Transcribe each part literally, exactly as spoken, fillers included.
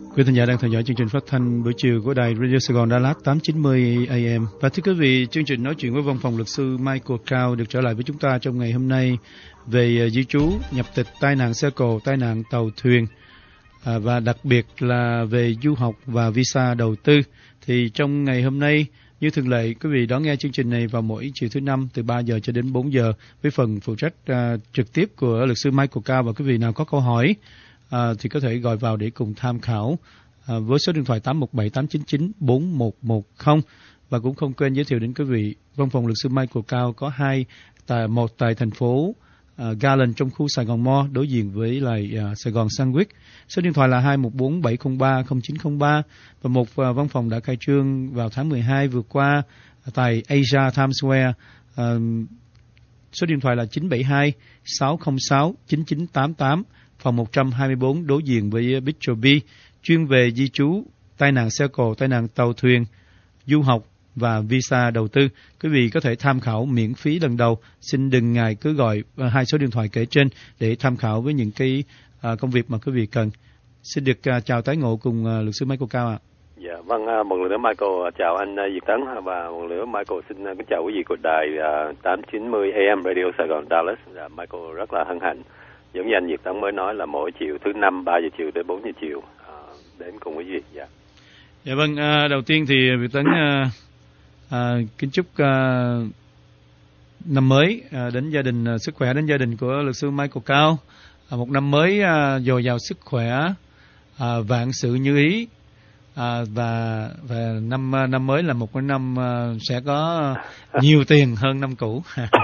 Quý thính giả đang theo dõi chương trình phát thanh buổi chiều của đài Radio Sài Gòn Đà Lạt tám chín mươi A M. Và thưa quý vị, chương trình nói chuyện với văn phòng luật sư Michael Cao được trở lại với chúng ta trong ngày hôm nay về di trú, nhập tịch, tai nạn xe cộ, tai nạn tàu thuyền à, và đặc biệt là về du học và visa đầu tư. Thì trong ngày hôm nay, như thường lệ, quý vị đón nghe chương trình này vào mỗi chiều thứ năm từ ba giờ cho đến bốn giờ với phần phụ trách à, trực tiếp của luật sư Michael Cao. Và quý vị nào có câu hỏi À, thì có thể gọi vào để cùng tham khảo à, với số điện thoại tám một bảy tám chín chín bốn một một không. Và cũng không quên giới thiệu đến quý vị văn phòng luật sư Michael Cao có hai tại một tại thành phố à, Garland trong khu Sài Gòn Mo đối diện với lại à, Sài Gòn Sandwich. Số điện thoại là hai một bốn bảy không ba không chín không ba và một à, văn phòng đã khai trương vào tháng mười hai vừa qua tại Asia Times Square. À, số điện thoại là chín bảy hai sáu không sáu chín chín tám tám, phòng một trăm hai mươi bốn đối diện với Bixby, chuyên về di trú, tai nạn xe cộ, tai nạn tàu thuyền, du học và visa đầu tư. Quý vị có thể tham khảo miễn phí lần đầu. Xin đừng ngại cứ gọi hai số điện thoại kể trên để tham khảo với những cái uh, công việc mà quý vị cần. Xin được uh, chào tái ngộ cùng uh, luật sư Michael Cao ạ. Dạ, vâng, một lần nữa Michael chào anh Việt Tấn và một lần nữa Michael xin kính chào quý vị của đài uh, tám chín mươi A M Radio Sài Gòn Dallas. Dạ, Michael rất là hân hạnh. Giống như anh Việt Tấn mới nói là mỗi chiều thứ năm ba giờ chiều đến bốn giờ chiều uh, đến cùng quý vị. Dạ. Dạ vâng, à, đầu tiên thì Việt Tấn à, à, kính chúc à, năm mới à, đến gia đình à, sức khỏe đến gia đình của luật sư Michael Cao, à, một năm mới à, dồi dào sức khỏe, à, vạn sự như ý, à, và và năm năm mới là một cái năm à, sẽ có nhiều tiền hơn năm cũ.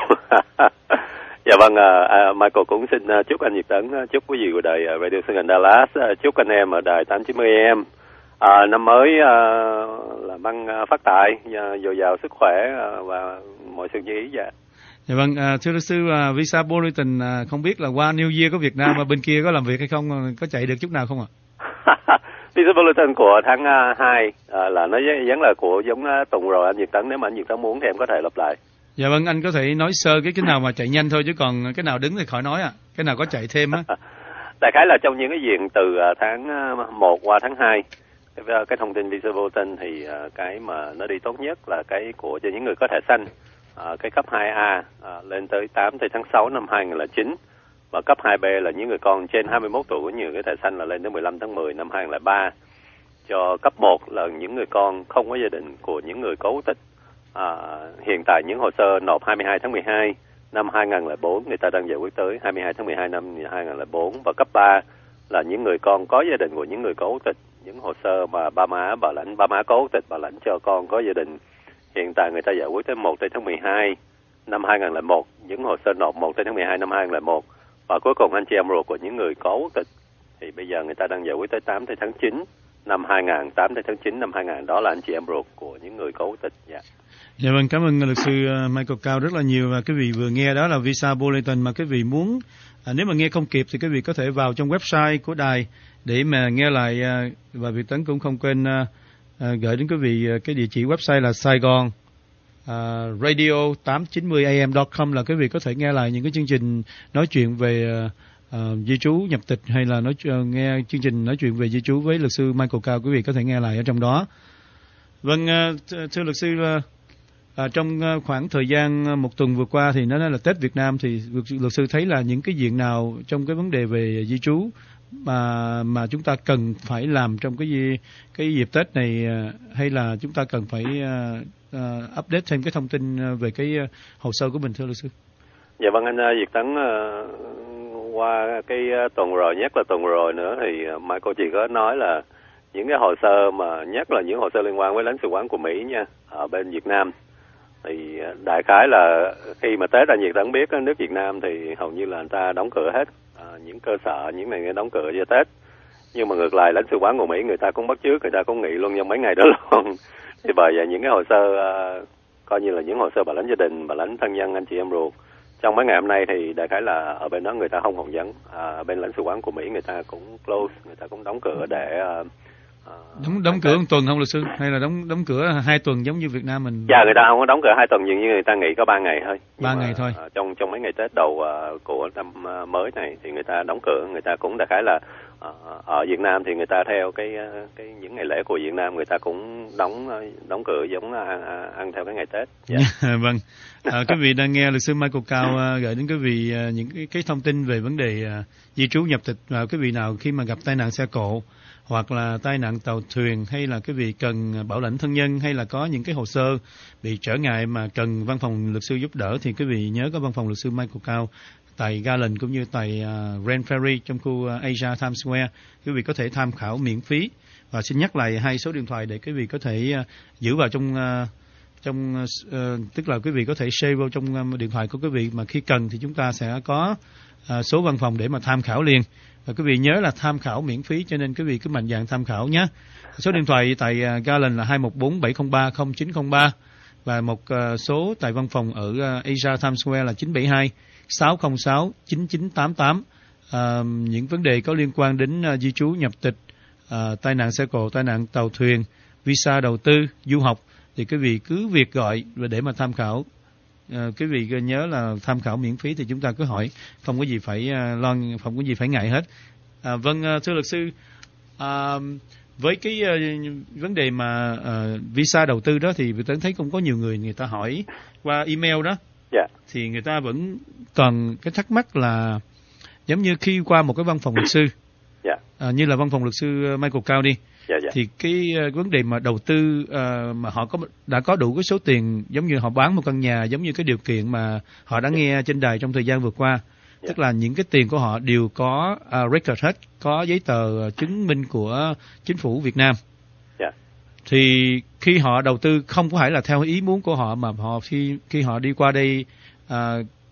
Dạ vâng, uh, Michael cũng xin uh, chúc anh Việt Tấn, uh, chúc quý vị của đài uh, Radio Sài Gòn Dallas, uh, chúc anh em ở đài tám chín mươi A M uh, năm mới uh, làm ăn uh, phát tài, uh, dồi dào sức khỏe uh, và mọi sự như ý. Dạ. Dạ vâng, uh, thưa luật sư, uh, visa bulletin uh, không biết là qua New Year có Việt Nam mà bên kia có làm việc hay không, có chạy được chút nào không ạ? Visa bulletin của tháng hai uh, là nó giống là của giống uh, tuần rồi anh Việt Tấn, nếu mà anh Việt Tấn muốn thì em có thể lặp lại. Dạ vâng, anh có thể nói sơ cái cái nào mà chạy nhanh thôi, chứ còn cái nào đứng thì khỏi nói ạ. À. Cái nào có chạy thêm á. Đại khái là trong những cái diện từ tháng một qua tháng hai, cái, cái thông tin visa bulletin thì cái mà nó đi tốt nhất là cái của cho những người có thẻ xanh, cái cấp hai A lên tới tám tới tháng sáu năm hai nghìn lẻ chín, và cấp hai B là những người con trên hai mươi mốt tuổi của những người có thẻ xanh là lên tới mười lăm tháng mười năm hai nghìn lẻ ba. Cho cấp một là những người con không có gia đình của những người có quốc tịch. À, hiện tại những hồ sơ nộp hai mươi hai tháng mười hai năm hai nghìn lẻ bốn, người ta đang giải quyết tới hai mươi hai tháng mười hai năm hai nghìn lẻ bốn. Và cấp ba là những người con có gia đình của những người có quốc tịch, những hồ sơ mà ba má bảo lãnh, ba má có quốc tịch bảo lãnh cho con có gia đình, hiện tại người ta giải quyết tới một tháng mười hai năm hai nghìn lẻ một, những hồ sơ nộp một tháng mười hai năm hai nghìn lẻ một. Và cuối cùng anh chị em ruột của những người có quốc tịch thì bây giờ người ta đang giải quyết tới tám tháng chín năm hai nghìn, tám tháng chín năm hai nghìn, đó là anh chị em ruột của những người có quốc tịch. Dạ. Dạ vâng, cảm ơn luật sư Michael Cao rất là nhiều. Và quý vị vừa nghe đó là visa bulletin, mà quý vị muốn à, nếu mà nghe không kịp thì quý vị có thể vào trong website của đài để mà nghe lại. À, và Việt Tấn cũng không quên à, à, gửi đến quý vị cái địa chỉ website là Sài Gòn à, radio tám chín mươi a m chấm com, là quý vị có thể nghe lại những cái chương trình nói chuyện về à, di trú nhập tịch, hay là nói nghe chương trình nói chuyện về di trú với luật sư Michael Cao, quý vị có thể nghe lại ở trong đó. Vâng, à, thưa luật sư, à, À, trong khoảng thời gian một tuần vừa qua thì nó nói là Tết Việt Nam, thì luật sư thấy là những cái diện nào trong cái vấn đề về di trú mà mà chúng ta cần phải làm trong cái cái dịp Tết này, hay là chúng ta cần phải uh, uh, update thêm cái thông tin về cái hồ sơ của mình, thưa luật sư? Dạ vâng, anh Việt Tấn, uh, qua cái tuần rồi, nhất là tuần rồi nữa thì Michael chỉ có nói là những cái hồ sơ mà nhất là những hồ sơ liên quan với lãnh sự quán của Mỹ nha ở bên Việt Nam. Thì đại khái là khi mà Tết anh Việt Tấn biết nước Việt Nam thì hầu như là người ta đóng cửa hết, à, những cơ sở những này đóng cửa cho Tết. Nhưng mà ngược lại lãnh sự quán của Mỹ người ta cũng bắt chước, người ta cũng nghỉ luôn trong mấy ngày đó luôn. Thì bởi vậy những cái hồ sơ uh, coi như là những hồ sơ bảo lãnh gia đình, bảo lãnh thân nhân anh chị em ruột trong mấy ngày hôm nay thì đại khái là ở bên đó người ta không phỏng vấn, à, bên lãnh sự quán của Mỹ người ta cũng close, người ta cũng đóng cửa để uh, đóng đóng cửa một tuần không luật sư, hay là đóng đóng cửa hai tuần giống như Việt Nam mình? Dạ, người ta không có đóng cửa hai tuần, nhưng như người ta nghỉ có ba ngày thôi. Ba ngày thôi. Trong trong mấy ngày Tết đầu uh, của năm uh, mới này thì người ta đóng cửa, người ta cũng đại khái là uh, ở Việt Nam thì người ta theo cái cái những ngày lễ của Việt Nam, người ta cũng đóng đóng cửa giống ăn, ăn theo cái ngày Tết. Yeah. Vâng, à, quý vị đang nghe luật sư Michael Cao uh, gửi đến quý vị uh, những cái, cái thông tin về vấn đề uh, di trú nhập tịch. Và quý vị nào khi mà gặp tai nạn xe cộ hoặc là tai nạn tàu thuyền, hay là quý vị cần bảo lãnh thân nhân, hay là có những cái hồ sơ bị trở ngại mà cần văn phòng luật sư giúp đỡ, thì quý vị nhớ có văn phòng luật sư Michael Cao tại Garland cũng như tại uh, Grand Prairie trong khu uh, Asia Times Square. Quý vị có thể tham khảo miễn phí. Và xin nhắc lại hai số điện thoại để quý vị có thể uh, giữ vào trong uh, trong uh, tức là quý vị có thể save vào trong um, điện thoại của quý vị, mà khi cần thì chúng ta sẽ có uh, số văn phòng để mà tham khảo liền. Và quý vị nhớ là tham khảo miễn phí, cho nên quý vị cứ mạnh dạn tham khảo nhé. Số điện thoại tại uh, Garland là hai một bốn bảy không ba không chín không ba, và một uh, số tại văn phòng ở uh, Asia Times Square là chín bảy hai sáu không sáu chín chín tám tám. Uh, những vấn đề có liên quan đến uh, di trú nhập tịch, uh, tai nạn xe cộ, tai nạn tàu thuyền, visa đầu tư, du học, thì quý vị cứ việc gọi và để mà tham khảo. Uh, quý vị nhớ là tham khảo miễn phí, thì chúng ta cứ hỏi, không có gì phải uh, lo, không có gì phải ngại hết. Uh, vâng, uh, thưa luật sư, uh, với cái uh, vấn đề mà uh, visa đầu tư đó, thì tôi thấy cũng có nhiều người người ta hỏi qua email đó. Yeah. Thì người ta vẫn còn cái thắc mắc là giống như khi qua một cái văn phòng luật sư, yeah. à, như là văn phòng luật sư Michael Cao đi, yeah, yeah. thì cái uh, vấn đề mà đầu tư uh, mà họ có đã có đủ cái số tiền, giống như họ bán một căn nhà, giống như cái điều kiện mà họ đã yeah. nghe trên đài trong thời gian vừa qua, yeah. tức là những cái tiền của họ đều có uh, record hết, có giấy tờ uh, chứng minh của chính phủ Việt Nam. Yeah. Thì khi họ đầu tư không có phải là theo ý muốn của họ, mà họ khi khi họ đi qua đây, à,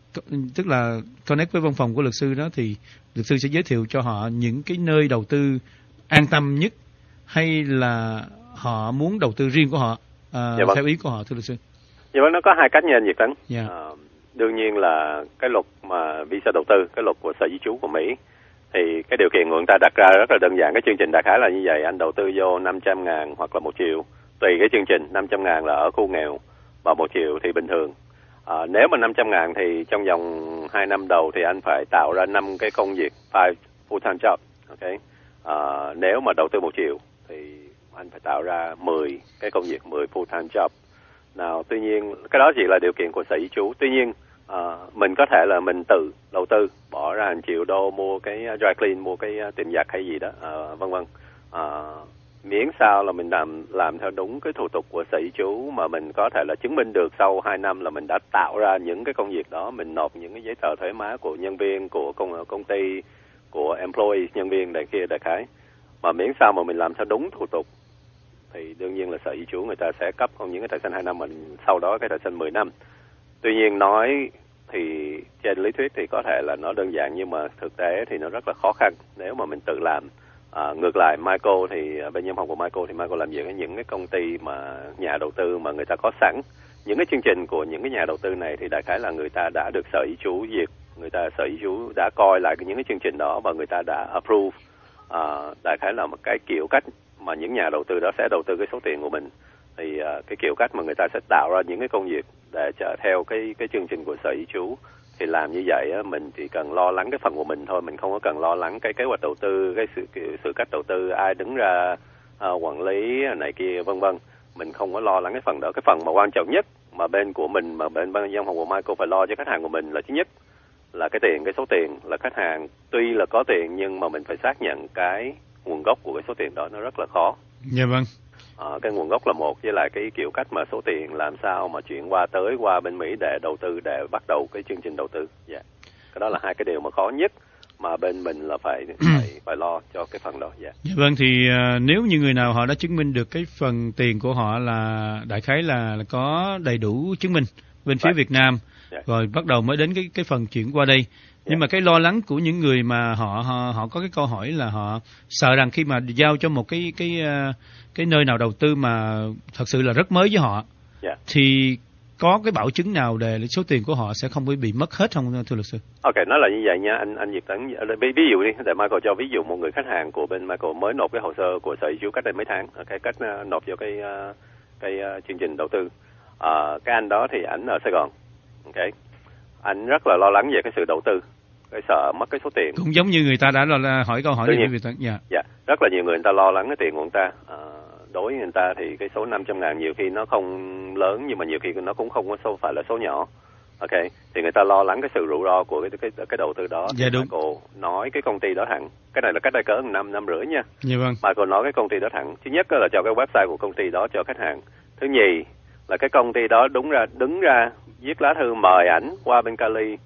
tức là connect với văn phòng của luật sư đó, thì luật sư sẽ giới thiệu cho họ những cái nơi đầu tư an tâm nhất, hay là họ muốn đầu tư riêng của họ à, dạ vâng. theo ý của họ, thưa luật sư? Dạ vâng, nó có hai cách nhìn, Việt Tấn. Yeah. À, đương nhiên là cái luật mà visa đầu tư, cái luật của Sở Di trú của Mỹ, thì cái điều kiện của người ta đặt ra rất là đơn giản. Cái chương trình đại khái là như vậy: anh đầu tư vô năm trăm ngàn hoặc là một triệu, tùy cái chương trình. Năm trăm ngàn là ở khu nghèo, và một triệu thì bình thường. À, nếu mà năm trăm ngàn thì trong vòng hai năm đầu thì anh phải tạo ra năm cái công việc, five full-time job. Okay? À, nếu mà đầu tư một triệu thì anh phải tạo ra mười cái công việc, mười full-time job. Nào, tuy nhiên cái đó chỉ là điều kiện của Sở Di trú. Tuy nhiên à, mình có thể là mình tự đầu tư, bỏ ra một triệu đô mua cái dry clean, mua cái tiệm giặt hay gì đó, à, vân vân. À, miễn sao là mình làm làm theo đúng cái thủ tục của Sở Di trú, mà mình có thể là chứng minh được sau hai năm là mình đã tạo ra những cái công việc đó, mình nộp những cái giấy tờ thuế má của nhân viên, của công công ty, của employee, nhân viên này kia đại khái. Mà miễn sao mà mình làm theo đúng thủ tục thì đương nhiên là Sở Di trú người ta sẽ cấp không những cái thẻ xanh hai năm, mình sau đó cái thẻ xanh mười năm. Tuy nhiên nói thì trên lý thuyết thì có thể là nó đơn giản, nhưng mà thực tế thì nó rất là khó khăn nếu mà mình tự làm. À, ngược lại Michael thì bên văn phòng của Michael thì Michael làm việc với những cái công ty mà nhà đầu tư mà người ta có sẵn những cái chương trình của những cái nhà đầu tư này, thì đại khái là người ta đã được Sở Di trú duyệt, người ta Sở Di trú đã coi lại những cái chương trình đó và người ta đã approve. À, đại khái là một cái kiểu cách mà những nhà đầu tư đó sẽ đầu tư cái số tiền của mình, thì uh, cái kiểu cách mà người ta sẽ tạo ra những cái công việc để trở theo cái cái chương trình của Sở Di trú. Thì làm như vậy á, mình chỉ cần lo lắng cái phần của mình thôi, mình không có cần lo lắng cái kế hoạch đầu tư, cái sự sự cách đầu tư, ai đứng ra uh, quản lý này kia vân vân. Mình không có lo lắng cái phần đó. Cái phần mà quan trọng nhất mà bên của mình, mà bên ban văn phòng của Michael phải lo cho khách hàng của mình là thứ nhất là cái tiền, cái số tiền, là khách hàng tuy là có tiền nhưng mà mình phải xác nhận cái nguồn gốc của cái số tiền đó, nó rất là khó. Dạ vâng. À, cái nguồn gốc là một, với lại cái kiểu cách mà số tiền làm sao mà chuyển qua tới qua bên Mỹ để đầu tư, để bắt đầu cái chương trình đầu tư. Dạ. Cái đó là hai cái điều mà khó nhất mà bên mình là phải phải, phải lo cho cái phần đó. Dạ. Dạ vâng, thì uh, nếu như người nào họ đã chứng minh được cái phần tiền của họ là đại khái là, là có đầy đủ chứng minh bên phía right. Việt Nam, yeah. rồi bắt đầu mới đến cái cái phần chuyển qua đây. Nhưng yeah. mà cái lo lắng của những người mà họ họ họ có cái câu hỏi là họ sợ rằng khi mà giao cho một cái cái cái nơi nào đầu tư mà thật sự là rất mới với họ, yeah. thì có cái bảo chứng nào để số tiền của họ sẽ không bị mất hết không, thưa luật sư? Ok, nói là như vậy nha, anh anh Việt Tấn. Ví, ví dụ đi, để Michael cho ví dụ một người khách hàng của bên Michael mới nộp cái hồ sơ của Sở Di trú cách đây mấy tháng, cái cách uh, nộp vô cái uh, cái uh, chương trình đầu tư. Uh, cái anh đó thì ảnh ở Sài Gòn, ok, anh rất là lo lắng về cái sự đầu tư, cái sợ mất cái số tiền. Cũng giống như người ta đã là hỏi câu hỏi này. Dạ, dạ, rất là nhiều người người ta lo lắng cái tiền của người ta. À, đối với người ta thì cái số năm trăm ngàn nhiều khi nó không lớn, nhưng mà nhiều khi nó cũng không có số, phải là số nhỏ. Ok, thì người ta lo lắng cái sự rủi ro của cái cái cái đầu tư đó. Dạ đúng. Michael nói cái công ty đó thẳng, cái này là cách đây cỡ năm năm rưỡi nha. Dạ vâng. Michael nói cái công ty đó thẳng. Thứ nhất là cho cái website của công ty đó cho khách hàng. Thứ nhì là cái công ty đó đúng ra đứng ra viết lá thư mời ảnh qua bên Cali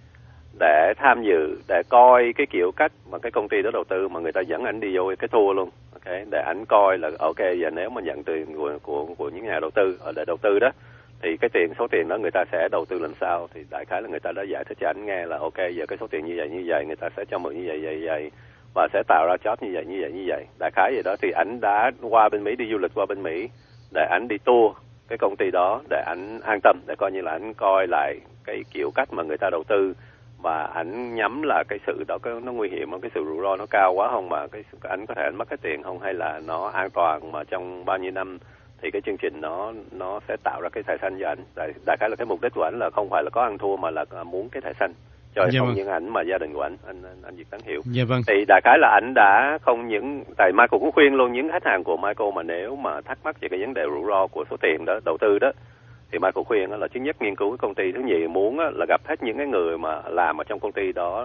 để tham dự, để coi cái kiểu cách mà cái công ty đó đầu tư, mà người ta dẫn ảnh đi vô cái tour luôn. Ok, để ảnh coi là ok, giờ nếu mà nhận tiền của của của những nhà đầu tư ở để đầu tư đó, thì cái tiền số tiền đó người ta sẽ đầu tư làm sao. Thì đại khái là người ta đã giải thích cho ảnh nghe là ok, giờ cái số tiền như vậy như vậy người ta sẽ cho mượn như vậy vậy vậy và sẽ tạo ra job như vậy như vậy như vậy. Đại khái vậy đó, thì ảnh đã qua bên Mỹ, đi du lịch qua bên Mỹ để ảnh đi tour cái công ty đó, để ảnh an tâm, để coi như là ảnh coi lại cái kiểu cách mà người ta đầu tư, và ảnh nhắm là cái sự đó cái nó nguy hiểm không, cái sự rủi ro nó cao quá không, mà cái ảnh có thể ảnh mất cái tiền không, hay là nó an toàn mà trong bao nhiêu năm thì cái chương trình nó nó sẽ tạo ra cái thẻ xanh cho ảnh. Đại, đại khái là cái mục đích của ảnh là không phải là có ăn thua, mà là muốn cái thẻ xanh cho dạ không vâng. những ảnh mà gia đình của ảnh. Anh anh, anh Việt Tấn hiểu. Dạ vâng. Thì đại khái là ảnh đã không những, tại Michael cũng khuyên luôn những khách hàng của Michael mà nếu mà thắc mắc về cái vấn đề rủi ro của số tiền đó đầu tư đó, thì Michael khuyên là thứ nhất nghiên cứu cái công ty, thứ nhì muốn là gặp hết những cái người mà làm ở trong công ty đó,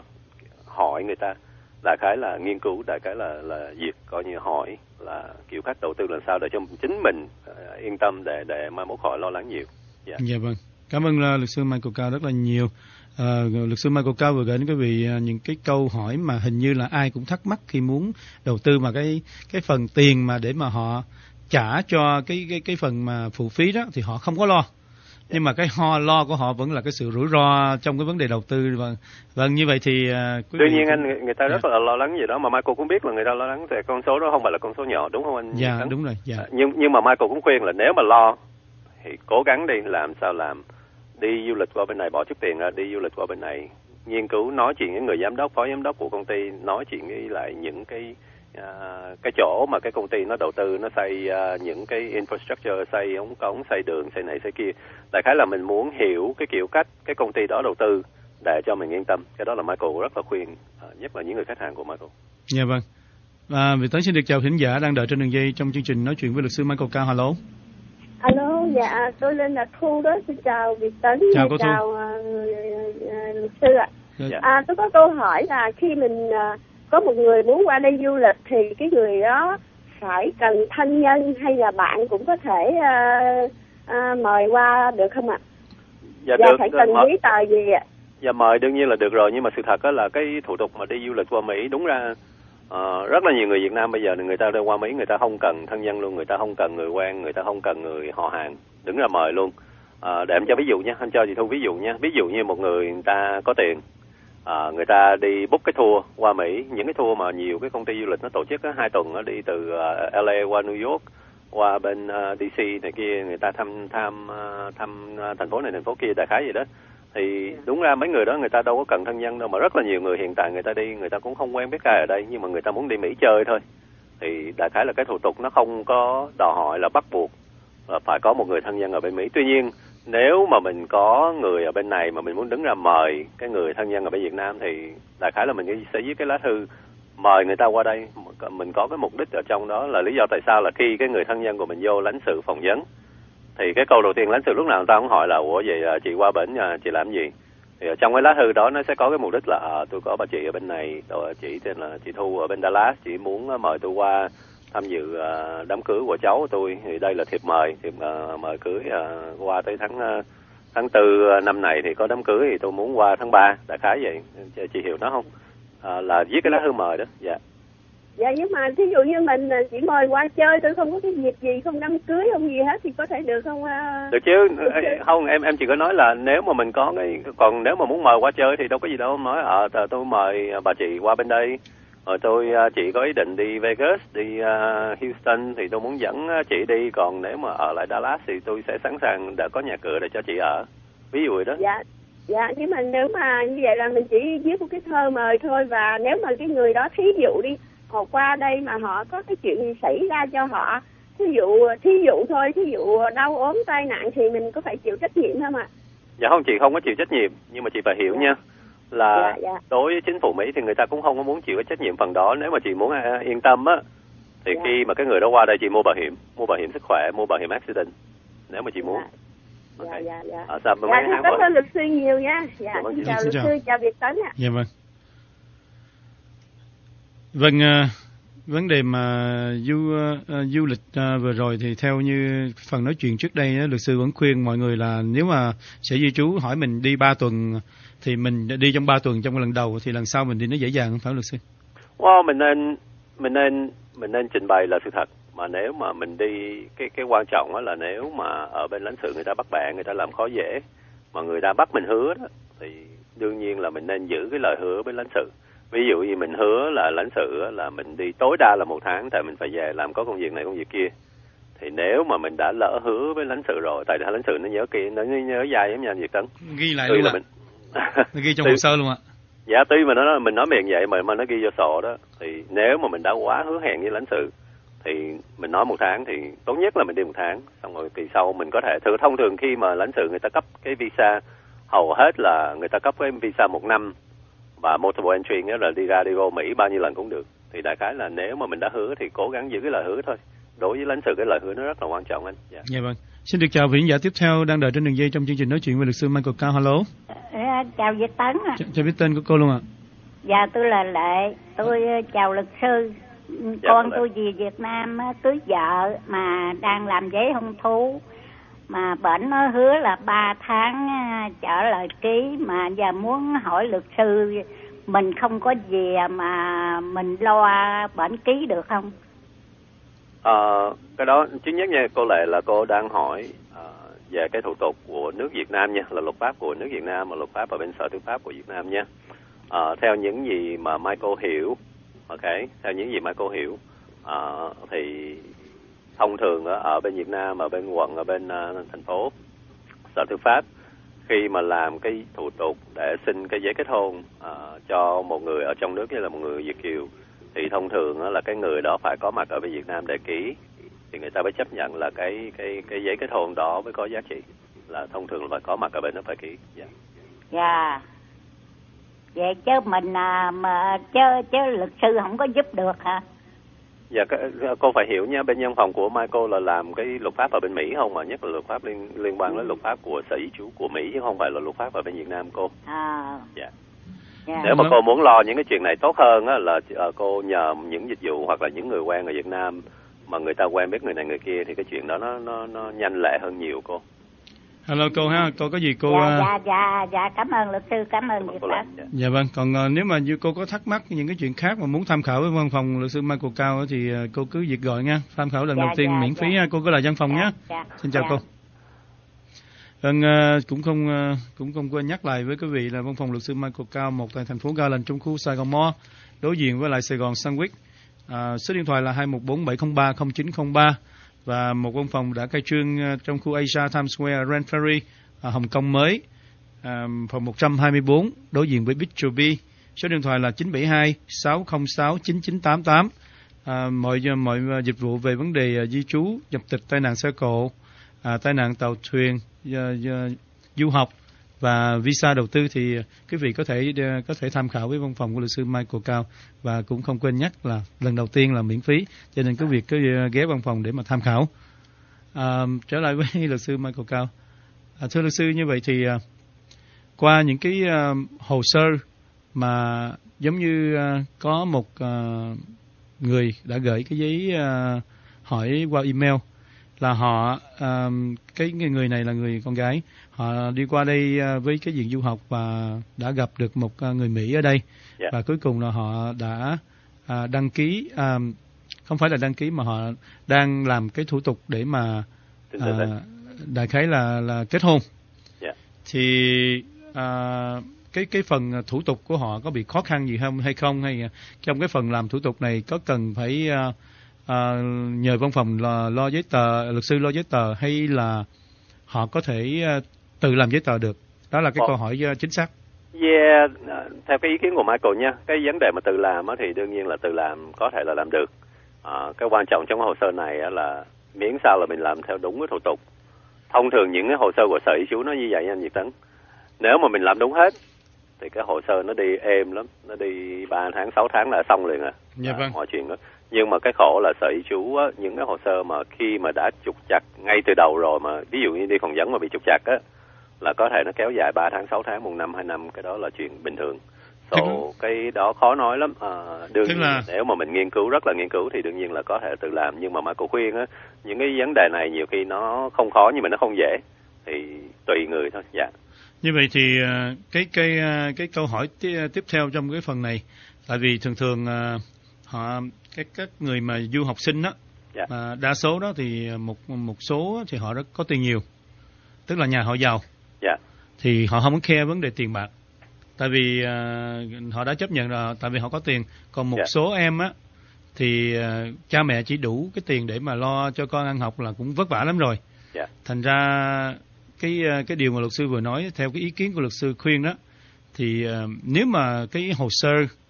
hỏi người ta, đại khái là nghiên cứu, đại khái là là việc coi như hỏi là kiểu cách đầu tư làm sao để cho chính mình uh, yên tâm, để để mai mốt khỏi lo lắng nhiều. Yeah. Dạ vâng, cảm ơn uh, luật sư Michael Cao rất là nhiều. Uh, luật sư Michael Cao vừa gửi đến quý vị uh, những cái câu hỏi mà hình như là ai cũng thắc mắc khi muốn đầu tư, mà cái cái phần tiền mà để mà họ trả cho cái cái cái phần mà phụ phí đó thì họ không có lo. Nhưng mà cái ho lo của họ vẫn là cái sự rủi ro trong cái vấn đề đầu tư. Vâng, vâng như vậy thì uh, tuy nhiên anh người, người ta rất yeah. là lo lắng gì đó, mà Michael cũng biết là người ta lo lắng về con số đó không phải là con số nhỏ, đúng không anh? Dạ yeah, đúng rồi. Yeah. À, nhưng nhưng mà Michael cũng khuyên là nếu mà lo thì cố gắng đi, làm sao làm, đi du lịch qua bên này, bỏ chút tiền ra đi du lịch qua bên này, nghiên cứu, nói chuyện với người giám đốc, phó giám đốc của công ty, nói chuyện với lại những cái À, cái chỗ mà cái công ty nó đầu tư, nó xây uh, những cái infrastructure, xây ống cống, xây đường, xây này xây kia. Đại khái là mình muốn hiểu cái kiểu cách cái công ty đó đầu tư để cho mình yên tâm. Cái đó là Michael rất là khuyên, uh, nhất là những người khách hàng của Michael. Dạ yeah, vâng. À, Việt Tấn xin được chào thính giả đang đợi trên đường dây trong chương trình nói chuyện với luật sư Michael Cao. Alo. Alo, dạ tôi lên là Thu đó. Xin chào Việt Tấn. Chào cô chào Thu. Uh, uh, luật sư ạ. Dạ. À, tôi có câu hỏi là khi mình uh, có một người muốn qua đây du lịch thì cái người đó phải cần thân nhân hay là bạn cũng có thể uh, uh, mời qua được không ạ? Dạ, dạ được. phải cần giấy tờ gì ạ? Dạ mời đương nhiên là được rồi, nhưng mà sự thật đó là cái thủ tục mà đi du lịch qua Mỹ đúng ra uh, rất là nhiều người Việt Nam bây giờ người ta đi qua Mỹ, người ta không cần thân nhân luôn, người ta không cần người quen, người ta không cần người họ hàng, đứng ra mời luôn. Uh, để em cho ví dụ nha, anh cho chị Thu ví dụ nha. Ví dụ như một người, người ta có tiền, À, người ta đi book cái tour qua Mỹ, những cái tour mà nhiều cái công ty du lịch nó tổ chức á, hai tuần nó đi từ uh, L A qua New York, qua bên uh, D C này kia, người ta thăm thăm uh, thăm uh, thành phố này thành phố kia, đại khái gì đó. Thì đúng ra mấy người đó người ta đâu có cần thân nhân đâu, mà rất là nhiều người hiện tại người ta đi, người ta cũng không quen biết ai ở đây, nhưng mà người ta muốn đi Mỹ chơi thôi. Thì đại khái là cái thủ tục nó không có đòi hỏi là bắt buộc là phải có một người thân nhân ở bên Mỹ. Tuy nhiên nếu mà mình có người ở bên này mà mình muốn đứng ra mời cái người thân nhân ở bên Việt Nam thì đại khái là mình sẽ viết cái lá thư mời người ta qua đây. Mình có cái mục đích ở trong đó là lý do tại sao là khi cái người thân nhân của mình vô lãnh sự phỏng vấn thì cái câu đầu tiên lãnh sự lúc nào người ta cũng hỏi là ủa vậy chị qua bển chị làm gì? Thì ở trong cái lá thư đó nó sẽ có cái mục đích là à, tôi có bà chị ở bên này, rồi chị tên là chị Thu ở bên Dallas, chị muốn mời tôi qua tham dự uh, đám cưới của cháu của tôi, thì đây là thiệp mời, thiệp uh, mời cưới uh, qua tới tháng uh, tháng tư năm này thì có đám cưới, thì tôi muốn qua tháng ba, đại khái vậy. Chị, chị hiểu nó không? Uh, là viết cái lá thư mời đó. Dạ. Dạ nhưng mà thí dụ như mình chỉ mời qua chơi, tôi không có cái dịp gì, không đám cưới không gì hết thì có thể được không? Uh... Được chứ. Không, em em chỉ có nói là nếu mà mình có cái, còn nếu mà muốn mời qua chơi thì đâu có gì đâu, nói ờ à, tôi mời bà chị qua bên đây. Rồi tôi chị có ý định đi Vegas, đi uh, Houston thì tôi muốn dẫn chị đi, còn nếu mà ở lại Dallas thì tôi sẽ sẵn sàng đã có nhà cửa để cho chị ở. Ví dụ vậy đó. Dạ. Dạ, nhưng mà nếu mà như vậy là mình chỉ viết một cái thơ mời thôi, và nếu mà cái người đó thí dụ đi, họ qua đây mà họ có cái chuyện gì xảy ra cho họ, thí dụ thí dụ thôi, thí dụ đau ốm tai nạn thì mình có phải chịu trách nhiệm không ạ? Dạ không, chị không có chịu trách nhiệm, nhưng mà chị phải hiểu nha, là dạ, dạ. đối với chính phủ Mỹ thì người ta cũng không có muốn chịu cái trách nhiệm phần đó. Nếu mà chị muốn uh, yên tâm á, thì dạ. khi mà cái người đó qua đây chị mua bảo hiểm, mua bảo hiểm sức khỏe, mua bảo hiểm accident, nếu mà chị muốn. Dạ. Okay. Dạ, dạ, dạ. À, sao, dạ mấy cảm ơn luật sư nhiều nha. Dạ, dạ vâng, xin chào xin luật chào. sư, chào Việt Tấn ạ. Dạ vâng. Vâng, uh, vấn đề mà du uh, du lịch uh, vừa rồi thì theo như phần nói chuyện trước đây, uh, luật sư vẫn khuyên mọi người là nếu mà sẽ di trú hỏi mình đi ba tuần thì mình đi trong ba tuần trong lần đầu thì lần sau mình đi nó dễ dàng, không phải luật sư? Wow, mình nên mình nên mình nên trình bày là sự thật. Mà nếu mà mình đi, cái cái quan trọng đó là nếu mà ở bên lãnh sự người ta bắt bạn, người ta làm khó dễ, mà người ta bắt mình hứa đó, thì đương nhiên là mình nên giữ cái lời hứa với lãnh sự. Ví dụ như mình hứa là lãnh sự là mình đi tối đa là một tháng, tại mình phải về làm có công việc này công việc kia. Thì nếu mà mình đã lỡ hứa với lãnh sự rồi, tại lãnh sự nó nhớ kia, nó nhớ dai giống như anh Việt Tấn. Ghi lại luôn ạ. Mình... nó ghi trong hồ sơ luôn ạ. Dạ, tuy mà nó mình nói miệng vậy mà mà nó ghi vô sổ đó, thì nếu mà mình đã quá hứa hẹn với lãnh sự thì mình nói một tháng thì tốt nhất là mình đi một tháng, xong rồi kỳ sau mình có thể thử. Thông thường khi mà lãnh sự người ta cấp cái visa, hầu hết là người ta cấp cái visa một năm và multiple entry, nghĩa là đi ra đi vô Mỹ bao nhiêu lần cũng được. Thì đại khái là nếu mà mình đã hứa thì cố gắng giữ cái lời hứa thôi. Đối với lãnh sự cái lời hứa nó rất là quan trọng anh. Dạ. Dạ vâng. Xin được chào vị khán giả tiếp theo đang đợi trên đường dây trong chương trình nói chuyện với luật sư Michael Cao. Hello. À, chào Việt Tấn ạ. À. Chào biết tên của cô luôn ạ. À. Dạ tôi là Lệ, tôi chào luật sư. Dạ, con tôi tôi về Việt Nam cưới vợ mà đang làm giấy hôn thú, mà bển nó hứa là ba tháng trở lời ký, mà giờ muốn hỏi luật sư mình không có về mà mình lo bển ký được không? Ờ, cái đó thứ nhất nha cô Lệ, là cô đang hỏi uh, về cái thủ tục của nước Việt Nam nha, là luật pháp của nước Việt Nam và luật pháp ở bên Sở Tư pháp của Việt Nam nha. Uh, theo những gì mà Michael hiểu, ok, theo những gì Michael hiểu uh, thì thông thường ở, ở bên Việt Nam, ở bên quận, ở bên uh, thành phố, Sở Tư pháp khi mà làm cái thủ tục để xin cái giấy kết hôn uh, cho một người ở trong nước như là một người Việt kiều, thì thông thường là cái người đó phải có mặt ở bên Việt Nam để ký, thì người ta mới chấp nhận là cái cái cái giấy kết hôn đó mới có giá trị, là thông thường là phải có mặt ở bên đó phải ký. Dạ. Yeah. Yeah. Vậy chứ mình à, mà chứ chứ luật sư không có giúp được hả? Dạ, cô phải hiểu nha, bên văn phòng của Michael là làm cái luật pháp ở bên Mỹ không, mà nhất là luật pháp liên liên quan đến luật pháp của Sở Di trú của Mỹ chứ không phải là luật pháp ở bên Việt Nam cô. À. Dạ. Yeah. Nếu mà cô muốn lo những cái chuyện này tốt hơn á, là cô nhờ những dịch vụ hoặc là những người quen ở Việt Nam mà người ta quen biết người này người kia, thì cái chuyện đó nó nó nó nhanh lẹ hơn nhiều cô. Hello cô ha, cô có gì cô... Dạ, dạ, dạ, dạ, cảm ơn luật sư, cảm ơn Việt Tấn. Dạ. dạ vâng, còn uh, nếu mà như cô có thắc mắc những cái chuyện khác mà muốn tham khảo với văn phòng luật sư Michael Cao thì uh, cô cứ việc gọi nha, tham khảo lần dạ, đầu tiên dạ, miễn phí dạ. ha, cô cứ là văn phòng dạ, nhé. Dạ, Xin chào dạ. cô. Vâng, uh, cũng không uh, cũng không quên nhắc lại với quý vị là văn phòng luật sư Michael Cao, một tại thành phố Garland trong khu Sài Gòn Mall, đối diện với lại Sài Gòn Sunwick. Uh, số điện thoại là hai một bốn bảy không ba không chín không ba và một văn phòng đã khai trương uh, trong khu Asia Times Square, Grand Ferry, À, Hồng Kông mới, à, phòng một trăm hai mươi bốn đối diện với Big Joby. Số điện thoại là chín bảy hai sáu không sáu chín chín tám tám. À, mọi mọi dịch vụ về vấn đề uh, di trú, nhập tịch, tai nạn xe cộ, à, tai nạn tàu thuyền, uh, uh, du học và visa đầu tư thì uh, quý vị có thể uh, có thể tham khảo với văn phòng của luật sư Michael Cao, và cũng không quên nhắc là lần đầu tiên là miễn phí, cho nên quý vị cứ uh, ghé văn phòng để mà tham khảo. À, trở lại với luật sư Michael Cao. À, thưa luật sư, như vậy thì uh, qua những cái uh, hồ sơ mà giống như uh, có một uh, người đã gửi cái giấy uh, hỏi qua email là họ uh, cái người này là người con gái, họ đi qua đây uh, với cái diện du học và đã gặp được một uh, người Mỹ ở đây, yeah. và cuối cùng là họ đã uh, đăng ký, uh, không phải là đăng ký mà họ đang làm cái thủ tục để mà uh, đại khái là là kết hôn. Yeah. Thì à, cái cái phần thủ tục của họ có bị khó khăn gì không hay không, hay trong cái phần làm thủ tục này có cần phải à, à, nhờ văn phòng là lo giấy tờ, luật sư lo giấy tờ, hay là họ có thể à, tự làm giấy tờ được? Đó là cái oh. câu hỏi uh, chính xác. Yeah, theo cái ý kiến của Michael nha, cái vấn đề mà tự làm á, thì đương nhiên là tự làm có thể là làm được. À, cái quan trọng trong cái hồ sơ này á, là miễn sao là mình làm theo đúng cái thủ tục. Thông thường những cái hồ sơ của Sở Di trú nó như vậy anh Việt Tấn. Nếu mà mình làm đúng hết thì cái hồ sơ nó đi êm lắm, nó đi ba tháng sáu tháng là xong liền à. Dạ vâng. Mọi chuyện đó. Nhưng mà cái khổ là Sở Di trú á, những cái hồ sơ mà khi mà đã trục trặc ngay từ đầu rồi, mà ví dụ như đi phỏng vấn mà bị trục trặc á, là có thể nó kéo dài ba tháng sáu tháng, một năm hai năm, cái đó là chuyện bình thường. So, cái đó khó nói lắm. À, đương nhiên là... nếu mà mình nghiên cứu rất là nghiên cứu thì đương nhiên là có thể tự làm, nhưng mà Michael khuyên á, những cái vấn đề này nhiều khi nó không khó nhưng mà nó không dễ, thì tùy người thôi. Dạ. Như vậy thì cái cái cái câu hỏi tiếp, tiếp theo trong cái phần này, tại vì thường thường họ các các người mà du học sinh đó, dạ. mà đa số đó thì một một số thì họ rất có tiền nhiều, tức là nhà họ giàu, dạ. thì họ không có care vấn đề tiền bạc, tại vì uh, họ đã chấp nhận là tại vì họ có tiền. Còn một yeah. số em á thì uh, cha mẹ chỉ đủ cái tiền để mà lo cho con ăn học là cũng vất vả lắm rồi. Yeah. Thành ra cái uh, cái điều mà luật sư vừa nói, theo cái ý kiến của luật sư khuyên đó, thì uh, nếu mà cái hồ sơ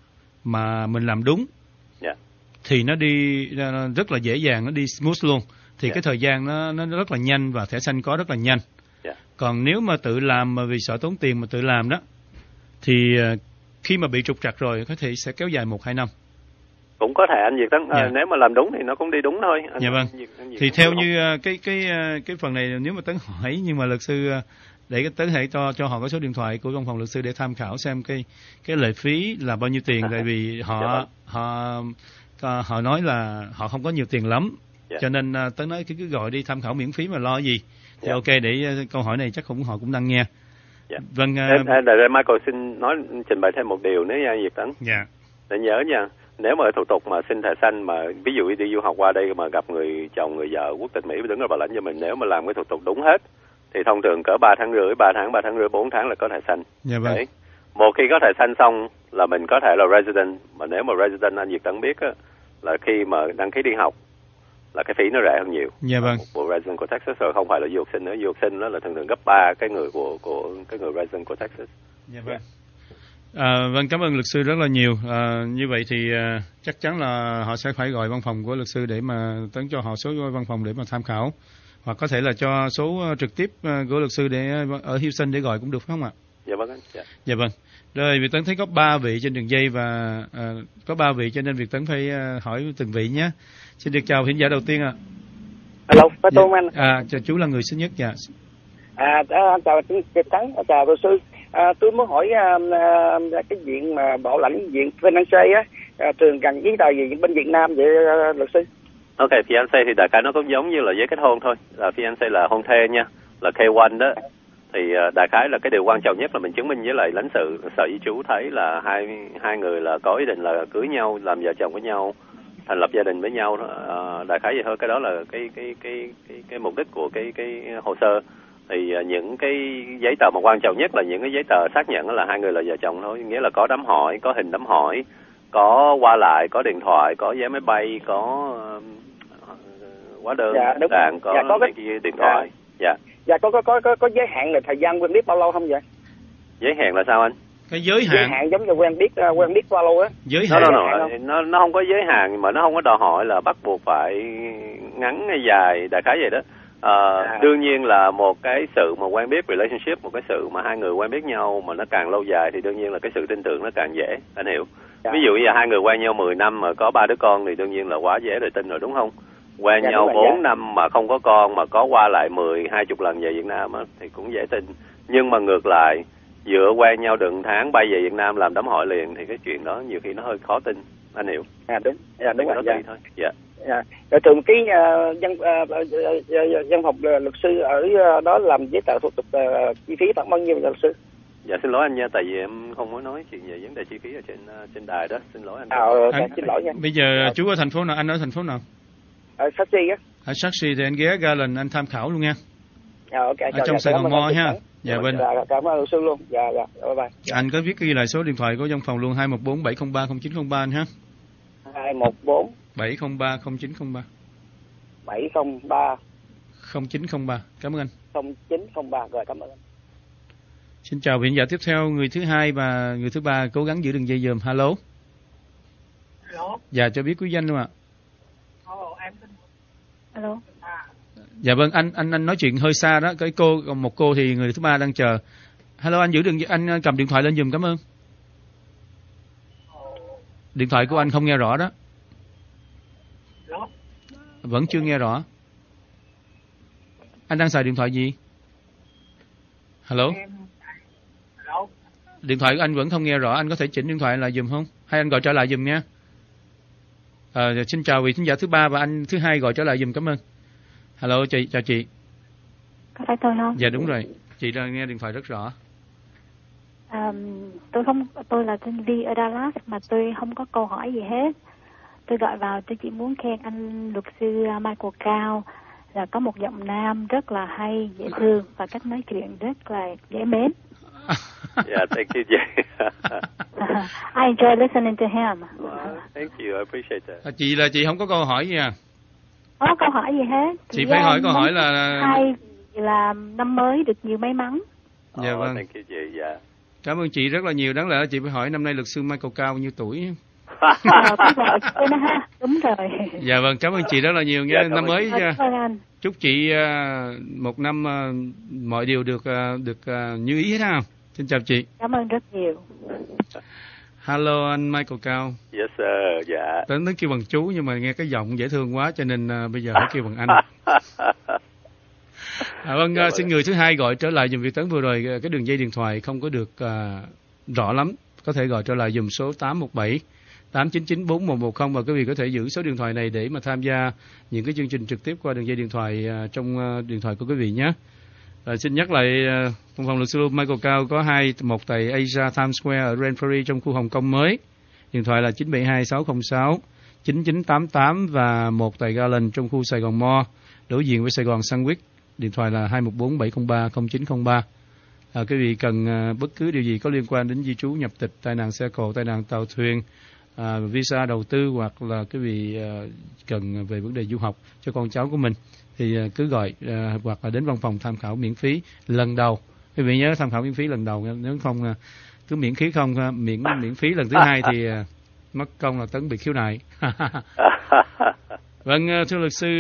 mà mình làm đúng, yeah. thì nó đi uh, rất là dễ dàng, nó đi smooth luôn, thì yeah. cái thời gian nó nó rất là nhanh và thẻ xanh có rất là nhanh. Yeah. Còn nếu mà tự làm mà vì sợ tốn tiền mà tự làm đó, thì khi mà bị trục trặc rồi có thể sẽ kéo dài một hai năm. Cũng có thể anh Việt Tấn, dạ. nếu mà làm đúng thì nó cũng đi đúng thôi. Anh dạ vâng. Anh Việt, anh Việt thì theo như cái cái cái phần này nếu mà Tấn hỏi, nhưng mà luật sư để Tấn hãy cho cho họ có số điện thoại của văn phòng luật sư để tham khảo xem cái cái lệ phí là bao nhiêu tiền, tại vì họ dạ vâng. họ họ nói là họ không có nhiều tiền lắm, dạ. cho nên Tấn nói cứ cứ gọi đi tham khảo miễn phí mà lo gì. Thì dạ. ok, để câu hỏi này chắc cũng họ cũng đang nghe. Dạ. Vâng. Uh... Đại đệ Michael xin nói trình bày thêm một điều nữa nha Việt Tấn. Dạ. Để nhớ nha, nếu mà thủ tục mà xin thẻ xanh mà ví dụ đi du học qua đây mà gặp người chồng người vợ quốc tịch Mỹ đứng ra bảo lãnh cho mình, nếu mà làm cái thủ tục đúng hết thì thông thường cỡ ba tháng rưỡi, ba tháng, ba tháng rưỡi, bốn tháng là có thẻ xanh. Dạ vâng. Đấy. Một khi có thẻ xanh xong là mình có thể là resident, mà nếu mà resident anh Việt Tấn biết á, là khi mà đăng ký đi học là cái phí nó rẻ hơn nhiều. Dạ vâng. Một bộ resident của Texas rồi, không phải là du học sinh nữa. Du học sinh đó là thường thường gấp ba cái người của của cái người resident của Texas. Dạ vâng. À, vâng, cảm ơn luật sư rất là nhiều. À, như vậy thì à, chắc chắn là họ sẽ phải gọi văn phòng của luật sư để mà Tấn cho họ số văn phòng để mà tham khảo, hoặc có thể là cho số trực tiếp của luật sư để ở Houston để gọi cũng được, phải không ạ? Dạ vâng. Dạ, dạ vâng. Rồi Việt Tấn thấy có ba vị trên đường dây và à, có ba vị cho nên Việt Tấn phải à, hỏi từng vị nhé. Xin được chào thính giả đầu tiên ạ. À. Alo, phải tôn anh. À, chào chú là người xinh nhất. Dạ. À, chào chị Việt Tấn, chào luật sư. À, tôi muốn hỏi à, à, cái diện mà bảo lãnh diện fiancé á, à, thường cần giấy tờ gì bên Việt Nam vậy à, luật sư? Ok, fiancé thì đại khái nó cũng giống như là giấy kết hôn thôi. Là fiancé là hôn thê nha, là K một đó. Thì uh, đại khái là cái điều quan trọng nhất là mình chứng minh với lại lãnh sự Sở Di trú thấy là hai hai người là có ý định là cưới nhau, làm vợ chồng với nhau, thành lập gia đình với nhau. Uh, đại khái vậy thôi. Cái đó là cái cái cái cái cái mục đích của cái cái hồ sơ. Thì uh, những cái giấy tờ mà quan trọng nhất là những cái giấy tờ xác nhận là hai người là vợ chồng thôi, nghĩa là có đám hỏi, có hình đám hỏi, có qua lại, có điện thoại, có vé máy bay, có uh, hóa đơn, dạ, đàn, có, dạ, có cái điện thoại. Dạ. Dạ có có có có có giới hạn là thời gian quen biết bao lâu không vậy? Giới hạn là sao anh? Cái giới hạn. Giới hạn giống như quen biết uh, quen biết bao lâu á? Giới hạn. Nó nó nó nó không có giới hạn, mà nó không có đòi hỏi là bắt buộc phải ngắn hay dài, đại khái vậy đó. À, à. Đương nhiên là một cái sự mà quen biết, relationship, một cái sự mà hai người quen biết nhau mà nó càng lâu dài thì đương nhiên là cái sự tin tưởng nó càng dễ, anh hiểu. Dạ. Ví dụ như là hai người quen nhau mười năm mà có ba đứa con thì đương nhiên là quá dễ để tin rồi, đúng không? Quen dạ, nhau bốn năm mà không có con mà có qua lại mười, hai chục lần về Việt Nam á, thì cũng dễ tin. Nhưng mà ngược lại, giữa quen nhau đừng tháng bay về Việt Nam làm đám hỏi liền thì cái chuyện đó nhiều khi nó hơi khó tin, anh hiểu. À đúng, dạ, đúng rồi. Dạ. Thôi. Dạ. Dạ. Rồi thường cái uh, văn uh, văn phòng luật sư ở uh, đó làm giấy tờ thủ tục uh, chi phí khoảng bao nhiêu luật sư? Dạ xin lỗi anh nha, tại vì em không có nói chuyện về vấn đề chi phí ở trên uh, trên đài đó, xin lỗi anh. À, anh xin lỗi nha. Bây giờ à. chú ở thành phố nào, anh ở thành phố nào? Ở Saxi á. Ở Saxi thì anh ghé Garland anh tham khảo luôn nha. À, okay. Ở trong Sài Gòn Mall ha. Dạ vâng. Dạ, cảm ơn luật sư luôn. Dạ dạ, bye bye. Dạ. Anh có viết ghi lại số điện thoại của văn phòng luôn, hai một bốn bảy không ba không chín không ba anh ha. hai một bốn bảy không ba không chín không ba bảy không ba không chín không ba. Cảm ơn anh. không chín không ba rồi, cảm ơn anh. Xin chào vị giả tiếp theo, người thứ hai và người thứ ba cố gắng giữ đường dây dùm. Hello. Hello. Dạ cho biết quý danh luôn ạ. Ồ, em xin. Alo. Dạ vâng, anh anh anh nói chuyện hơi xa đó, cái cô một cô thì người thứ ba đang chờ. Hello, anh giữ đường, anh cầm điện thoại lên giùm, cảm ơn. Điện thoại của anh không nghe rõ đó. Hello? Vẫn chưa nghe rõ. Anh đang xài điện thoại gì? Hello? Em... Hello? Điện thoại của anh vẫn không nghe rõ, anh có thể chỉnh điện thoại lại giùm không? Hay anh gọi trở lại giùm nha. À, xin chào vị khán giả thứ ba và anh thứ hai gọi trở lại giùm, cảm ơn. Hello, chị, chào chị. Có phải tôi không? Dạ đúng rồi, chị đang nghe điện thoại rất rõ. À, tôi không, tôi là tên Vi ở Dallas mà tôi không có câu hỏi gì hết. Tôi gọi vào tôi chỉ muốn khen anh luật sư Michael Cao là có một giọng nam rất là hay, dễ thương và cách nói chuyện rất là dễ mến. Yeah, thank you, Jay. I enjoy listening to him. Well, thank you, I appreciate that. À, chị là chị không có câu hỏi gì à? Không có câu hỏi gì hết. Chị phải hỏi câu hỏi là... Hay là năm mới được nhiều may mắn. Dạ vâng. Oh, thank you, Jay, yeah. Cảm ơn chị rất là nhiều. Đáng lẽ chị phải hỏi năm nay luật sư Michael Cao bao nhiêu tuổi? À, ha. Đúng rồi. Dạ vâng, cảm ơn chị rất là nhiều nha. Dạ, năm mới anh. chúc chị uh, một năm uh, mọi điều được uh, được uh, như ý hết ha. Xin chào chị. Cảm ơn rất nhiều. Hello anh Michael Cao. Yes sir, dạ. Tính đến kêu bằng chú nhưng mà nghe cái giọng dễ thương quá cho nên uh, bây giờ phải kêu bằng anh. À, vâng, dạ, uh, xin người thứ hai gọi trở lại dùm Việt Tấn vừa rồi, cái đường dây điện thoại không có được uh, rõ lắm, có thể gọi trở lại dùm số tám một bảy tám chín chín bốn một một không và quý vị có thể giữ số điện thoại này để mà tham gia những cái chương trình trực tiếp qua đường dây điện thoại uh, trong uh, điện thoại của quý vị nhé. Uh, xin nhắc lại uh, văn phòng luật sư Michael Cao có hai, một tại Asia Times Square ở Ranfurly trong khu Hồng Kông mới, điện thoại là chín bảy hai sáu không sáu chín chín tám tám và một tại Garland trong khu Sài Gòn Mo đối diện với Sài Gòn Sunwick, điện thoại là hai một bốn bảy không ba không chín không ba. À, quý vị cần à, bất cứ điều gì có liên quan đến di trú, nhập tịch, tai nạn xe cộ, tai nạn tàu thuyền, à, visa đầu tư hoặc là quý vị à, cần về vấn đề du học cho con cháu của mình thì à, cứ gọi à, hoặc là đến văn phòng tham khảo miễn phí lần đầu. Quý vị nhớ tham khảo miễn phí lần đầu, nếu không à, cứ miễn phí không à, miễn miễn phí lần thứ hai thì à, mất công là Tấn bị khiếu nại. Vâng, thưa luật sư,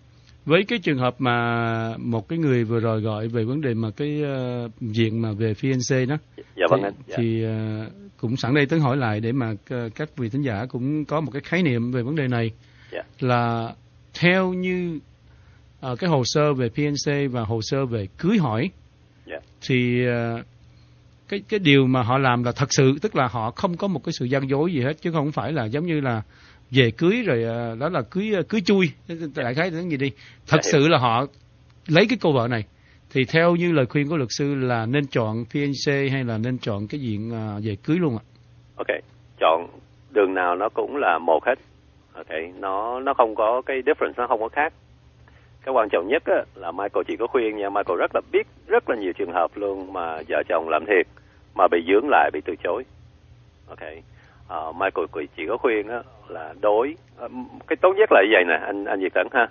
với cái trường hợp mà một cái người vừa rồi gọi về vấn đề mà cái uh, diện mà về fiancé đó, dạ vâng thì, anh. Dạ. thì uh, cũng sẵn đây Tấn hỏi lại để mà uh, các vị thính giả cũng có một cái khái niệm về vấn đề này. Dạ. Là theo như uh, cái hồ sơ về fiancé và hồ sơ về cưới hỏi, dạ. thì uh, cái cái điều mà họ làm là thật sự, tức là họ không có một cái sự gian dối gì hết, chứ không phải là giống như là về cưới rồi đó là cưới cưới chui, đại khái đến gì đi. Thật sự là họ lấy cái cô vợ này thì theo như lời khuyên của luật sư là nên chọn fiancé hay là nên chọn cái diện về cưới luôn ạ? Ok, chọn đường nào nó cũng là một hết. Ok, nó nó không có cái difference, nó không có khác. Cái quan trọng nhất á, là Michael chỉ có khuyên nha, Michael rất là biết rất là nhiều trường hợp luôn mà vợ chồng làm thiệt mà bị dướng lại, bị từ chối. Ok. Uh, Michael chỉ có khuyên á, là đối uh, cái tốt nhất là như vậy nè anh anh Việt Tấn ha.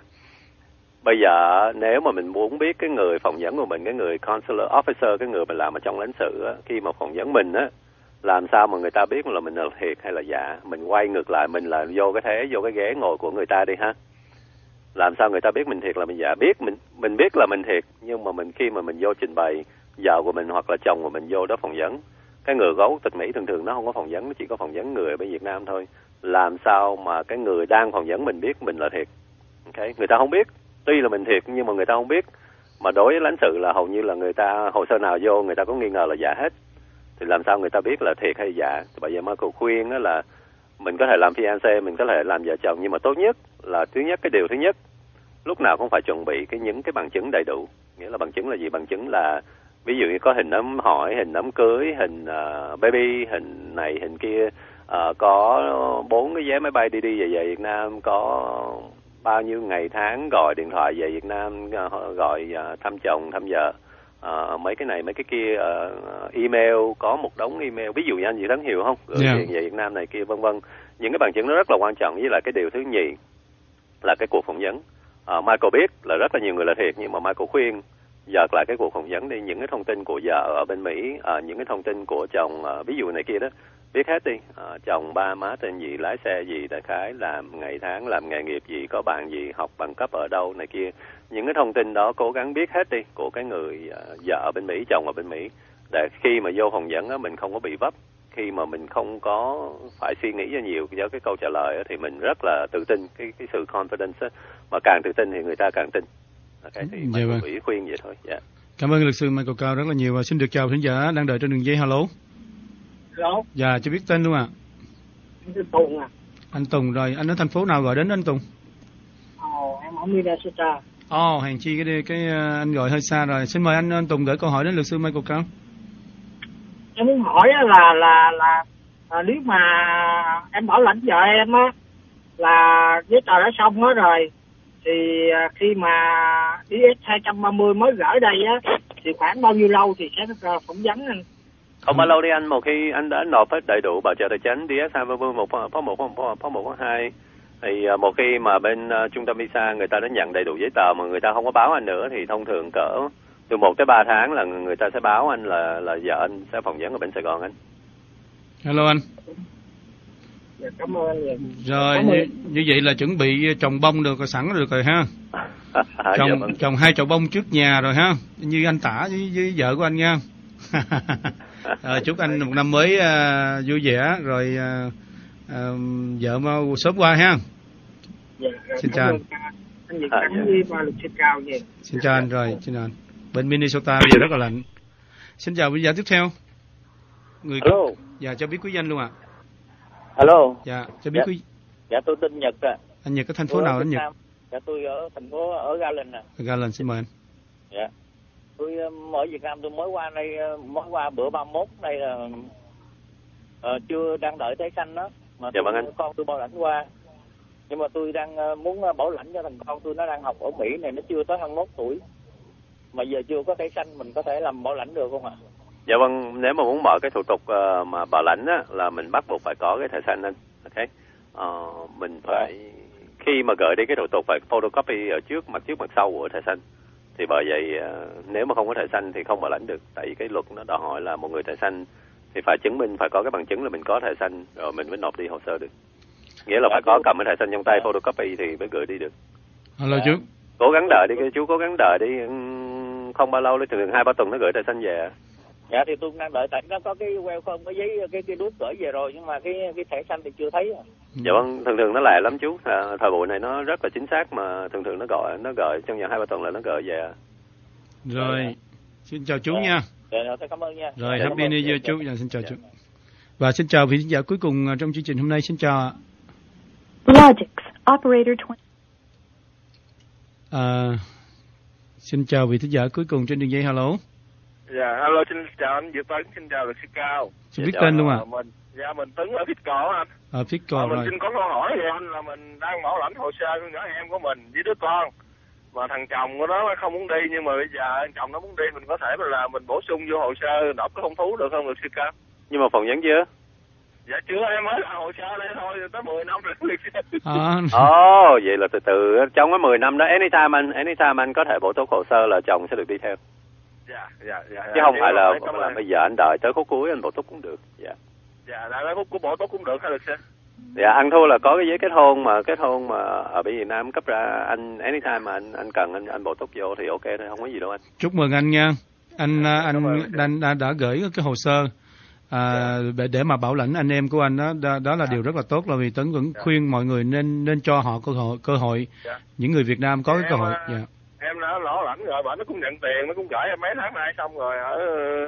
Bây giờ nếu mà mình muốn biết cái người phỏng vấn của mình, cái người consular officer, cái người mà làm ở trong lãnh sự á, khi mà phỏng vấn mình á, làm sao mà người ta biết là mình là thiệt hay là giả. Mình quay ngược lại, mình là vô cái thế, vô cái ghế ngồi của người ta đi ha. Làm sao người ta biết mình thiệt là mình giả. Biết mình mình biết là mình thiệt, nhưng mà mình khi mà mình vô trình bày vợ của mình hoặc là chồng của mình vô đó phỏng vấn, cái người gấu tịch Mỹ thường thường nó không có phỏng vấn, nó chỉ có phỏng vấn người ở bên Việt Nam thôi. Làm sao mà cái người đang phỏng vấn mình biết mình là thiệt. Okay? Người ta không biết, tuy là mình thiệt nhưng mà người ta không biết. Mà đối với lãnh sự là hầu như là người ta hồ sơ nào vô người ta có nghi ngờ là giả hết. Thì làm sao người ta biết là thiệt hay giả. Bởi vậy Michael khuyên đó là mình có thể làm fiancé, mình có thể làm vợ chồng, nhưng mà tốt nhất là thứ nhất, cái điều thứ nhất lúc nào cũng phải chuẩn bị cái những cái bằng chứng đầy đủ. Nghĩa là bằng chứng là gì? Bằng chứng là ví dụ như có hình ấm hỏi, hình ấm cưới, hình uh, baby, hình này, hình kia, uh, có bốn cái vé máy bay đi đi về về Việt Nam, có bao nhiêu ngày tháng gọi điện thoại về Việt Nam, uh, gọi uh, thăm chồng, thăm vợ, uh, mấy cái này, mấy cái kia, uh, email, có một đống email, ví dụ như anh Việt Tấn hiểu không? Gửi yeah. về Việt Nam này kia, vân vân. Những cái bằng chứng nó rất là quan trọng. Với lại cái điều thứ nhì là cái cuộc phỏng vấn. Uh, Michael biết là rất là nhiều người là thiệt, nhưng mà Michael khuyên dợt lại cái cuộc phỏng vấn đi, những cái thông tin của vợ ở bên Mỹ, à, những cái thông tin của chồng, à, ví dụ này kia đó, biết hết đi. À, chồng ba má tên gì, lái xe gì, đại khái làm ngày tháng, làm nghề nghiệp gì, có bạn gì, học bằng cấp ở đâu này kia. Những cái thông tin đó cố gắng biết hết đi của cái người à, vợ ở bên Mỹ, chồng ở bên Mỹ. để khi mà vô phỏng vấn á, mình không có bị vấp, khi mà mình không có phải suy nghĩ cho nhiều với cái câu trả lời á, thì mình rất là tự tin, cái cái sự confidence á, mà càng tự tin thì người ta càng tin. Okay, thì dạ mình vâng. ủy khuyên vậy thôi. Yeah. Cảm ơn luật sư Michael Cao rất là nhiều và xin được chào thính giả đang đợi trên đường dây. Hello. Hello. Dạ, cho biết tên luôn ạ. Anh tên Tùng à. Anh Tùng rồi, anh ở thành phố nào gọi đến anh Tùng? Ồ, em ở Minnesota. Ồ, oh, hàng chi cái cái anh gọi hơi xa rồi. Xin mời anh, anh Tùng gửi câu hỏi đến luật sư Michael Cao. Em muốn hỏi là là là à, nếu mà em bảo lãnh vợ em á, là giấy tờ đã xong hết rồi, thì à, khi mà i ét hai ba mươi mới gửi đây á, thì khoảng bao nhiêu lâu thì sẽ phỏng vấn anh? Không bao lâu đi anh, một khi anh đã nộp hết đầy đủ bảo trợ tài chính đê ét hai ba mươi một phó một phó một phó hai, thì một khi mà bên uh, trung tâm visa người ta đã nhận đầy đủ giấy tờ mà người ta không có báo anh nữa, thì thông thường cỡ từ một tới ba tháng là người ta sẽ báo anh là là vợ anh sẽ phỏng vấn ở bên Sài Gòn anh. Hello anh. Dạ, cảm ơn anh nhiều. Rồi Cảm như, ơn. như vậy là chuẩn bị trồng bông được rồi, sẵn được rồi ha. Trồng dạ, vâng. trồng hai chậu bông trước nhà rồi ha, như anh Tả với, với vợ của anh nha. À, chúc anh một năm mới uh, vui vẻ rồi uh, uh, vợ mau sớm qua ha. Dạ, xin chào anh. Anh Việt Thắng với ba luật sư Cao vậy. Xin chào anh rồi, xin chào anh. Bên Minnesota bây giờ rất là lạnh. Xin chào bây giờ tiếp theo. Người Hello. Dạ cho biết quý danh luôn ạ. À. Hello. Dạ cho biết dạ. quý. Dạ tôi tên Nhật ạ. À. Anh Nhật ở thành phố nào anh Nhật? Dạ tôi ở thành phố ở Garland ạ. À. Garland, xin mời anh. Dạ. Tôi ở Việt Nam, tôi mới qua đây, mới qua bữa ba mươi mốt đây là uh, chưa đang đợi thẻ xanh đó mà dạ, tôi, anh. con tôi bảo lãnh qua, nhưng mà tôi đang muốn bảo lãnh cho thằng con tôi, nó đang học ở Mỹ này, nó chưa tới hai mươi mốt tuổi mà giờ chưa có thẻ xanh, mình có thể làm bảo lãnh được không ạ? Dạ vâng, nếu mà muốn mở cái thủ tục uh, mà bảo lãnh á, là mình bắt buộc phải có cái thẻ xanh anh. Ok. Uh, mình phải yeah. khi mà gửi đi cái thủ tục phải photocopy ở trước, mặt trước mặt sau của thẻ xanh. Thì bởi vậy nếu mà không có thẻ xanh thì không bảo lãnh được, tại vì cái luật nó đòi hỏi là một người thẻ xanh thì phải chứng minh, phải có cái bằng chứng là mình có thẻ xanh rồi mình mới nộp đi hồ sơ được. Nghĩa là phải có cầm cái thẻ xanh trong tay photocopy thì mới gửi đi được. Hello chú. Cố gắng đợi đi, cái chú cố gắng đợi đi, không bao lâu, thường hai ba tuần nó gửi thẻ xanh về. Dạ thì tôi đang đợi, tại nó có cái welcome, cái giấy cái cái đút gửi về rồi, nhưng mà cái cái thẻ xanh thì chưa thấy. Dạ vâng, thường thường nó lẹ lắm chú, à, thời buổi này nó rất là chính xác, mà thường thường nó gọi nó gửi trong vòng hai ba tuần là nó gửi về. Rồi, dạ. Xin chào chú dạ. nha. Dạ, rồi, cảm ơn nha. Rồi, dạ, happy new year chú. Dạ, xin chào dạ. chú. Và xin chào vị khán giả cuối cùng trong chương trình hôm nay, xin chào ạ. Logix, operator twenty. À, xin chào vị khán giả cuối cùng trên đường dây, hello. Dạ, hello, xin chào anh Việt Tấn, xin chào luật sư Cao. Xin biết tên luôn ạ. À? Mình, dạ, mình Tấn ở Fiscal anh. Ở Fiscal à, rồi. Mình xin có câu hỏi về anh là mình đang bảo lãnh hồ sơ con nhỏ em của mình với đứa con. Mà thằng chồng của nó không muốn đi, nhưng mà bây giờ thằng chồng nó muốn đi, mình có thể là mình bổ sung vô hồ sơ nộp cái hôn thú được không luật sư Cao? Nhưng mà phỏng vấn chưa? Dạ chưa, em mới làm hồ sơ đây thôi, tới mười năm rồi luật sư. À. Ồ, oh, vậy là từ từ trong cái mười năm đó, anytime anh, anytime anh có thể bổ túc hồ sơ là chồng sẽ được đi theo. Dạ, dạ, dạ. Chứ không phải là, là, là bây giờ anh đợi tới khúc cuối anh bổ túc cũng được. Dạ. Dạ, đợi tới khúc của bổ túc cũng được hả luật sư? Dạ, ăn thua là có cái giấy kết hôn mà kết hôn mà ở Việt Nam cấp ra, anh anytime mà anh anh cần anh anh bổ túc vô thì ok thôi, không có gì đâu anh. Chúc mừng anh nha. Anh dạ, anh đang đã, đã gửi cái hồ sơ à, dạ. để mà bảo lãnh anh em của anh đó, đó, đó là dạ. điều rất là tốt, là vì Tấn vẫn dạ. khuyên mọi người nên nên cho họ cơ hội cơ hội dạ. những người Việt Nam có dạ, cái cơ hội. Dạ. Em đã lỗ lãnh rồi, bà nó cũng nhận tiền, nó cũng gửi em mấy tháng nay xong rồi ở.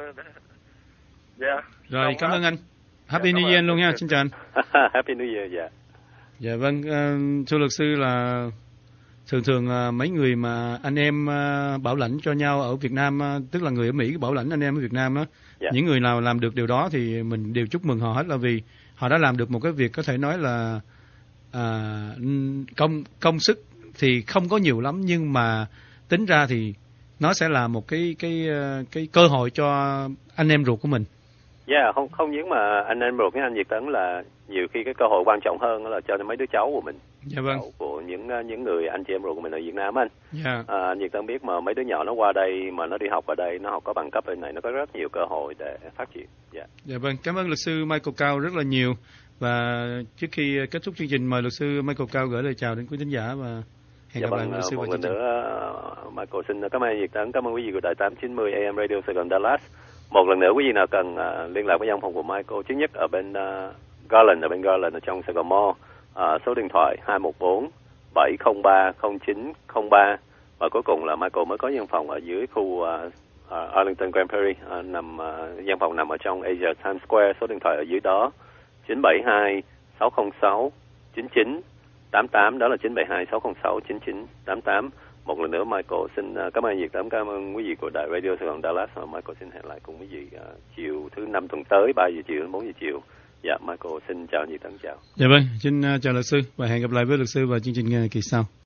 Dạ. Rồi, cảm ơn anh. Happy New Year luôn nha, xin chào anh. Happy New Year, dạ. Dạ vâng, uh, thưa luật sư là thường thường uh, mấy người mà anh em uh, bảo lãnh cho nhau ở Việt Nam, uh, tức là người ở Mỹ bảo lãnh anh em ở Việt Nam đó, dạ. những người nào làm được điều đó thì mình đều chúc mừng họ hết, là vì họ đã làm được một cái việc có thể nói là uh, công công sức thì không có nhiều lắm, nhưng mà tính ra thì nó sẽ là một cái cái cái cơ hội cho anh em ruột của mình. Dạ, yeah, không không những mà anh em ruột với anh Việt Tấn, là nhiều khi cái cơ hội quan trọng hơn là cho mấy đứa cháu của mình. Dạ vâng. Cháu của những những người anh chị em ruột của mình ở Việt Nam anh. Dạ. À, anh Việt Tấn biết mà mấy đứa nhỏ nó qua đây mà nó đi học ở đây, nó học có bằng cấp bên này, nó có rất nhiều cơ hội để phát triển. Dạ. Dạ vâng, cảm ơn luật sư Michael Cao rất là nhiều. Và trước khi kết thúc chương trình, mời luật sư Michael Cao gửi lời chào đến quý thính giả và hẹn dạ gặp vâng, lại luật sư một vào lần nữa, Michael xin cảm ơn Việt Tấn, cảm ơn quý vị của Đài tám chín mươi a em Radio Sài Gòn Dallas. một lần nữa quý vị nào cần uh, liên lạc với văn phòng của Michael, trước nhất ở bên uh, Garland, ở bên Garland ở trong Sài Gòn Mall, uh, số điện thoại hai một bốn bảy không ba không chín không ba, và cuối cùng là Michael mới có văn phòng ở dưới khu uh, uh, Arlington Grand Prairie, uh, nằm uh, văn phòng nằm ở trong Asia Times Square, số điện thoại ở dưới đó chín bảy hai sáu không sáu chín chín tám tám, đó là chín bảy hai sáu không sáu chín chín tám tám. Một lần nữa Michael xin uh, cảm ơn nhiệt cảm cảm ơn quý vị của đài Radio Sài Gòn Dallas, và Michael xin hẹn lại cùng quý vị uh, chiều thứ năm tuần tới ba giờ chiều đến bốn giờ chiều. Dạ, Michael xin chào nhiệt tấn chào. Dạ vâng, xin uh, chào luật sư và hẹn gặp lại với luật sư vào chương trình kỳ sau.